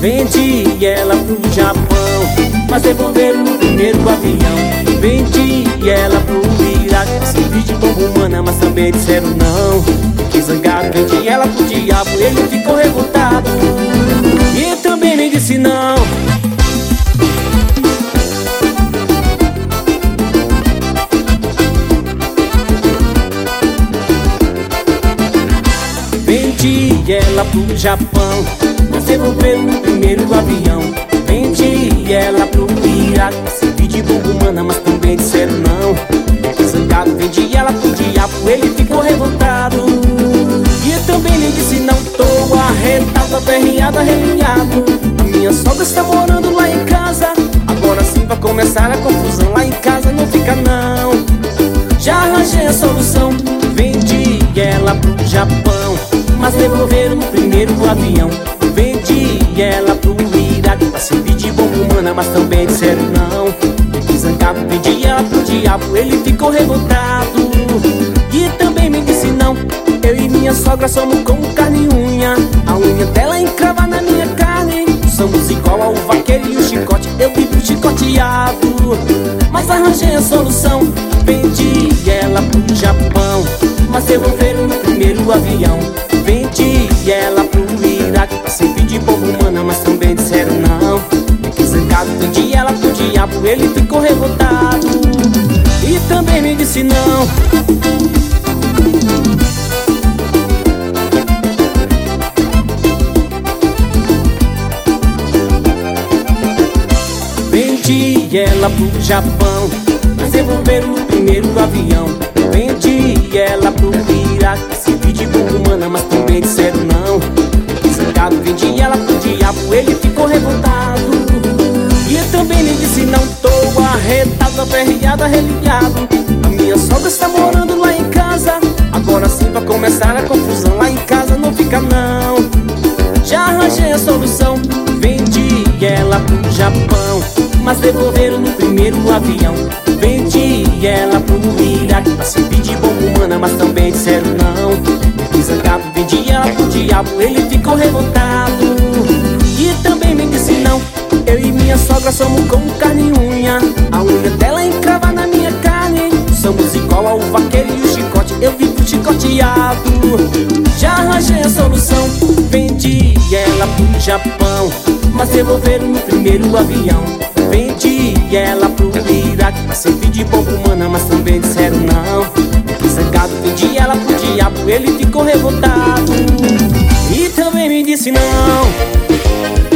Vendi ela pro Japão, mas devolveram no primeiro avião. Vendi ela pro Iraque, servi de bomba humana, mas também disseram não. Que zangado, vendi ela pro diabo, ele ficou revoltado e também me disse não. Vendi ela pro Japão, mas devolveram no primeiro avião. Vendi ela pro Iraque, servi de bomba humana, mas também disseram não. Que zangado, vendi ela pro diabo, ele ficou revoltado e também me disse não. Tô arretado, aperreado, arrelinhado. A minha sogra está morando lá em casa, agora sim vai começar a confusão. Lá em casa não fica não, já arranjei a solução. Vendi ela pro Japão, mas devolveram no primeiro avião. Vendi ela pro Iraque, pra servir de bomba humana, mas também disseram não. Que zangado, vendi ela pro diabo, ele ficou revoltado e também me disse não. Eu e minha sogra somos como carne e unha, a unha dela encrava na minha carne. Somos igual ao vaqueiro e o chicote, eu vivo chicoteado, mas arranjei a solução. Vendi ela pro Japão, mas devolveram no primeiro avião. Vendi ela pro Iraque, pra servir de bomba humana, mas também disseram não. Que zangado, vendi ela pro diabo, ele ficou revoltado e também me disse não. Vendi ela pro Japão, mas devolveram no primeiro avião. Vendi ela pro Iraque, servi de bomba humana, mas também disseram não. Que zangado, vendi ela pro diabo, ele ficou revoltado e também me disse não. Tô arretado, aperreado, arrelinhado. A minha sogra está morando lá em casa, agora sim vai começar a confusão. Lá em casa não fica não, já arranjei a solução. Vendi ela pro Japão, mas devolveram no primeiro avião. Vendi ela pro Iraque, pra servir de bomba humana, mas também disseram não. Que zangado, vendi ela pro diabo, ele ficou revoltado e também me disse não. Eu e minha sogra somos como carne e unha, a unha dela encrava na minha carne. Somos igual ao vaqueiro e o chicote, eu vivo chicoteado, já arranjei a solução. Vendi ela pro Japão, mas devolveram no primeiro avião. Vendi ela pro Iraque, pra servir de bomba humana, mas também disseram não. Que zangado, vendi ela pro diabo, ele ficou revoltado e também me disse não.